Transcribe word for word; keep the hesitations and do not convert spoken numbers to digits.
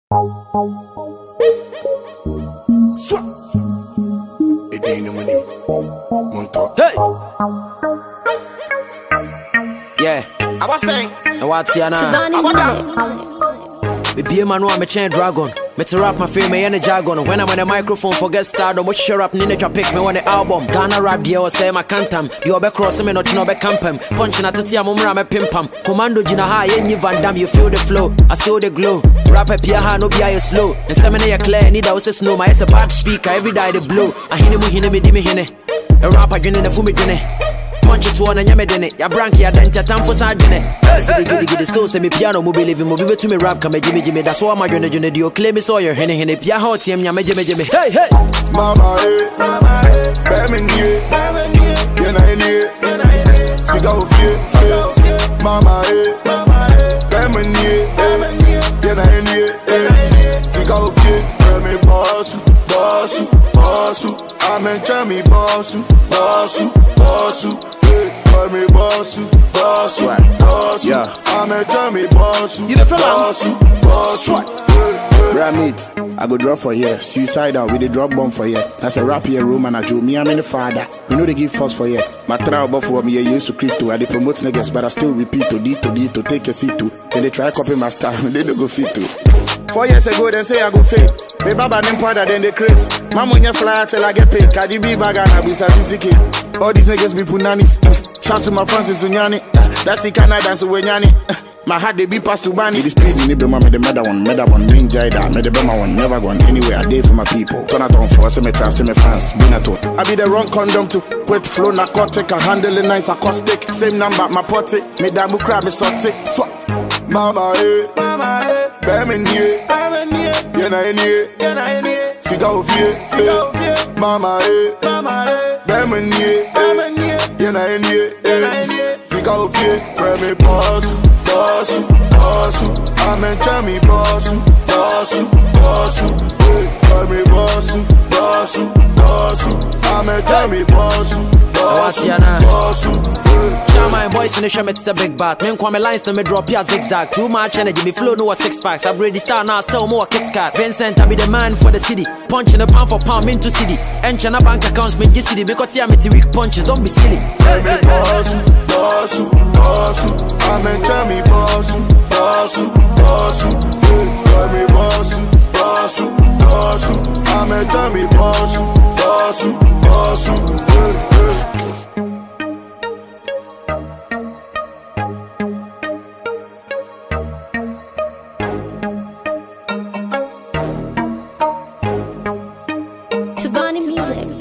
Swat. It ain't no money. Monto. Hey. Yeah. I was saying. I want to know. Baby, man, I'm a chain dragon. Me to rap my fame, me and jargon. When I'm on the microphone, forget stardom. What share up, Nina pick me on the album. Ghana rap, dear, or say my cantam. You be crossing me, not you know be campem. Punching at the tea, I'm a pimpam. Commando Gina high, any Van Dam, you feel the flow. I saw the glow. Rap a pia, no be I slow. And seven a clear, need I snow. My ass a bad speaker, every day the blow. I hear him, he me, dimmy, hine. A rapper, you in the fumi, dinner. Punch it to one and yammed in it. Ya branky, ya dent, ya time for sardine. Say, giddy, giddy, still say me piano, mobile, living, mobile to me rap, come, Jimmy, Jimmy. That's why my journey, journey, you claim me so your henny, henny, pia hot, yam, yam, Jimmy, Jimmy. Hey, hey, Mama, eh, Mama, eh, Batman, yeah, Batman, yeah, yeah, she go fear, fear, Mama, eh, Mama, eh, Batman, yeah, Batman, yeah, she go fear, tell me, boss, boss, boss, I'm in Jamie, boss, boss, boss, tell me, boss, boss, boss, yeah, I'm in Jamie, boss, you the boss, boss, Ramit, I go drop for here. Suicidal with the drop bomb for here. That's a rap here room and I do me, I'm in the father. We know they give fucks for here. My trial for me, a Jesus Christ. I they promote niggas, but I still repeat to D to D to take a seat to. And they try copy my style, they don't go fit to. Four years ago, they say I go fake. Me baba them powder, then they craze. Mama when you fly till I get paid. Cardi B bag and I be certificate. All these niggas be punanis. Shout to my Francis Unyani. That's the Canada dance with Nyani. My heart they be passed to Bani. The speed in the bema me the meda one, meda one, main jida, me the bema one, never gone anywhere. I day for my people. Turn it on for us, me trust me fans. Be not told. I be the wrong condom to quit flow narcotic. I handle it nice acoustic. Same number my potty. Me dabu crab me sorty. Swap. Mama, eh, Mama, eh, Batman, yeah, Batman, yeah, yeah, she go fear, fear, Mama, eh, Mama, eh, Batman, yeah, Batman, yeah, she go fear, tell me, boss, boss, boss, I'm in Jamie, boss, boss, boss, tell me, boss, boss, boss, I'm in Jamie, boss, boss, boss. Jam my voice in the show, it's a big bat. Me and my lines no me drop ya zigzag. Too much energy, me flow no six packs. I'm ready star now, still more Kit Kat. Vincent, I be the man for the city. Punching a pound for pound into city. Entering a bank accounts, me this city. Because here me to weak punches, don't be silly. Tell me boss, boss, boss, I'm in Jamie, boss, boss, boss. Tell me boss, boss, boss, I'm in Jamie, boss, boss, boss. Tabani Music.